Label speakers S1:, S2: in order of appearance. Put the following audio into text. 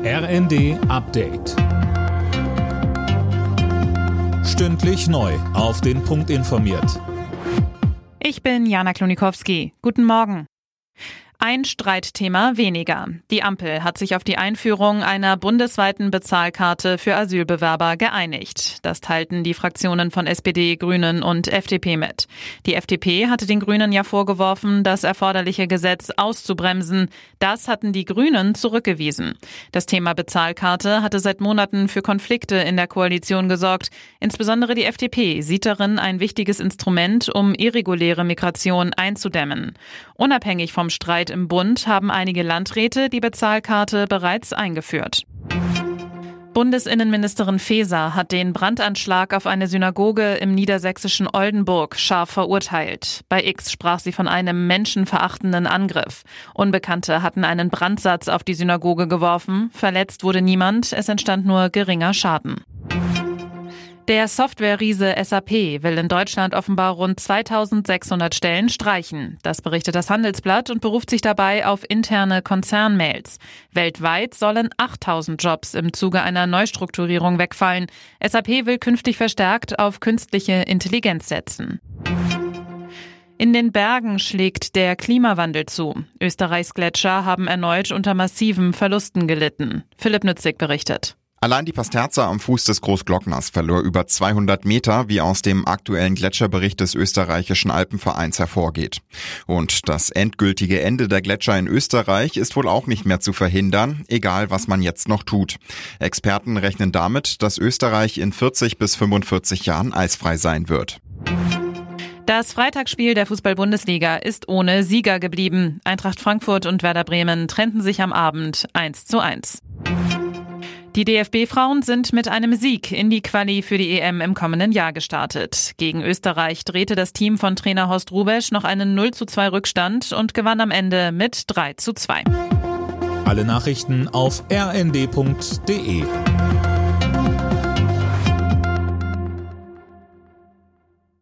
S1: RND Update. Stündlich neu auf den Punkt informiert.
S2: Ich bin Jana Klonikowski. Guten Morgen. Ein Streitthema weniger. Die Ampel hat sich auf die Einführung einer bundesweiten Bezahlkarte für Asylbewerber geeinigt. Das teilten die Fraktionen von SPD, Grünen und FDP mit. Die FDP hatte den Grünen ja vorgeworfen, das erforderliche Gesetz auszubremsen. Das hatten die Grünen zurückgewiesen. Das Thema Bezahlkarte hatte seit Monaten für Konflikte in der Koalition gesorgt. Insbesondere die FDP sieht darin ein wichtiges Instrument, um irreguläre Migration einzudämmen. Unabhängig vom Streit im Bund haben einige Landräte die Bezahlkarte bereits eingeführt. Bundesinnenministerin Faeser hat den Brandanschlag auf eine Synagoge im niedersächsischen Oldenburg scharf verurteilt. Bei X sprach sie von einem menschenverachtenden Angriff. Unbekannte hatten einen Brandsatz auf die Synagoge geworfen. Verletzt wurde niemand, es entstand nur geringer Schaden. Der Software-Riese SAP will in Deutschland offenbar rund 2600 Stellen streichen. Das berichtet das Handelsblatt und beruft sich dabei auf interne Konzernmails. Weltweit sollen 8000 Jobs im Zuge einer Neustrukturierung wegfallen. SAP will künftig verstärkt auf künstliche Intelligenz setzen. In den Bergen schlägt der Klimawandel zu. Österreichs Gletscher haben erneut unter massiven Verlusten gelitten. Philipp Nützig berichtet.
S3: Allein die Pasterza am Fuß des Großglockners verlor über 200 Meter, wie aus dem aktuellen Gletscherbericht des österreichischen Alpenvereins hervorgeht. Und das endgültige Ende der Gletscher in Österreich ist wohl auch nicht mehr zu verhindern, egal was man jetzt noch tut. Experten rechnen damit, dass Österreich in 40 bis 45 Jahren eisfrei sein wird.
S2: Das Freitagsspiel der Fußball-Bundesliga ist ohne Sieger geblieben. Eintracht Frankfurt und Werder Bremen trennten sich am Abend 1:1. Die DFB-Frauen sind mit einem Sieg in die Quali für die EM im kommenden Jahr gestartet. Gegen Österreich drehte das Team von Trainer Horst Hrubesch noch einen 0:2 Rückstand und gewann am Ende mit 3:2.
S1: Alle Nachrichten auf rnd.de.